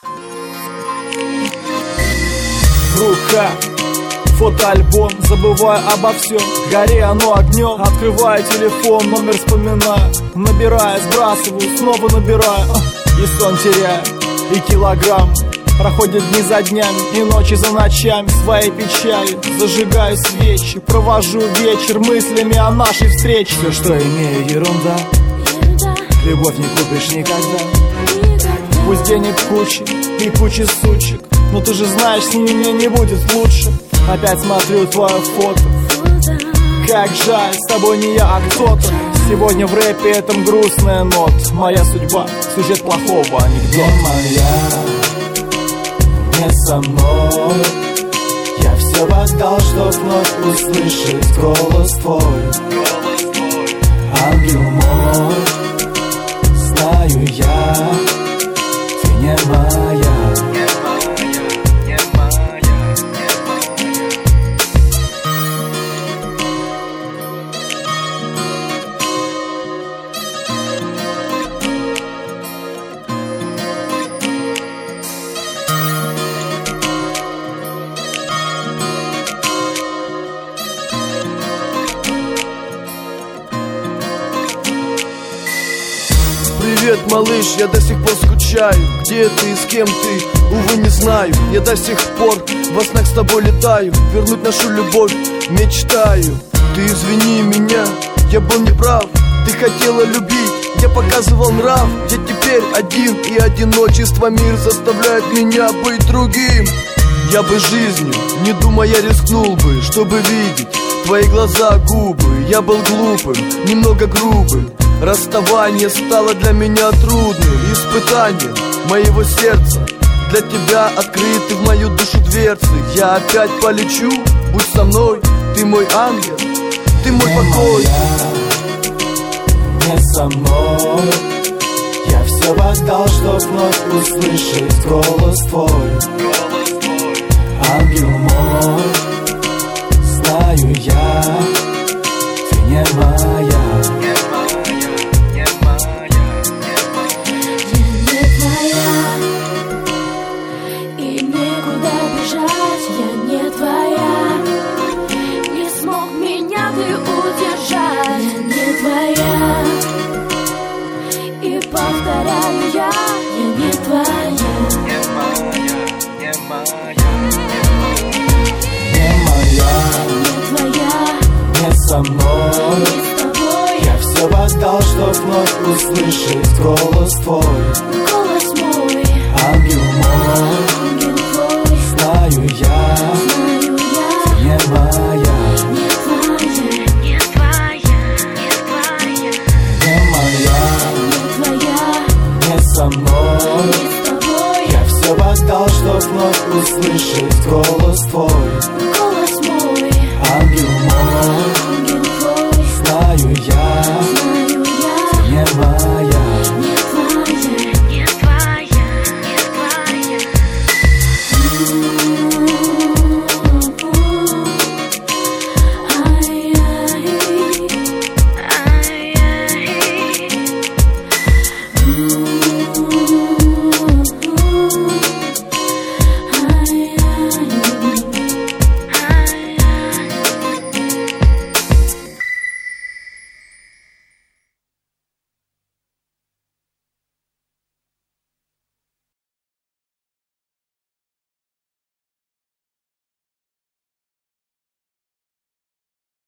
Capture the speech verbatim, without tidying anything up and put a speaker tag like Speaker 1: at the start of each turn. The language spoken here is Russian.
Speaker 1: В руках фотоальбом, забываю обо всем, гори оно огнем. Открываю телефон, номер вспоминаю, набираю, сбрасываю, снова набираю, и сон теряю, и килограмм. Проходят дни за днями и ночи за ночами. Своей печалью зажигаю свечи, провожу вечер мыслями о нашей встрече. Все, что имею, ерунда, ерунда. Любовь не купишь никогда, никогда. Пусть денег куча и куча сучек, но ты же знаешь, с ними мне не будет лучше. Опять смотрю твое фото, фото. Как жаль, с тобой не я, а кто-то. Сегодня в рэпе этом грустная нота. Моя судьба, сюжет плохого анекдота.
Speaker 2: Не моя, не со мной. Я все отдал, чтоб вновь услышать голос твой. Ангел мой, знаю я, ты не моя.
Speaker 3: Привет, малыш, я до сих пор скучаю. Где ты и с кем ты, увы, не знаю. Я до сих пор во снах с тобой летаю. Вернуть нашу любовь мечтаю. Ты извини меня, я был неправ. Ты хотела любить, я показывал нрав. Я теперь один, и одиночество мир заставляет меня быть другим. Я бы жизнью, не думая, рискнул бы, чтобы видеть твои глаза, губы. Я был глупым, немного грубым. Расставание стало для меня трудным испытанием моего сердца. Для тебя открыты в мою душу дверцы. Я опять полечу, будь со мной. Ты мой ангел, ты мой
Speaker 2: не
Speaker 3: покой.
Speaker 2: Моя, не со мной. Я все отдал, чтоб вновь услышать голос твой. Ангел мой, знаю я, ты не моя.
Speaker 4: Повторяю я, я не твоя.
Speaker 2: Не моя, не моя. Не моя,
Speaker 4: не твоя.
Speaker 2: Не со мной,
Speaker 4: не с тобой.
Speaker 2: Я все отдал, чтоб вновь услышать голос твой.
Speaker 4: Голос мой.
Speaker 2: Ангел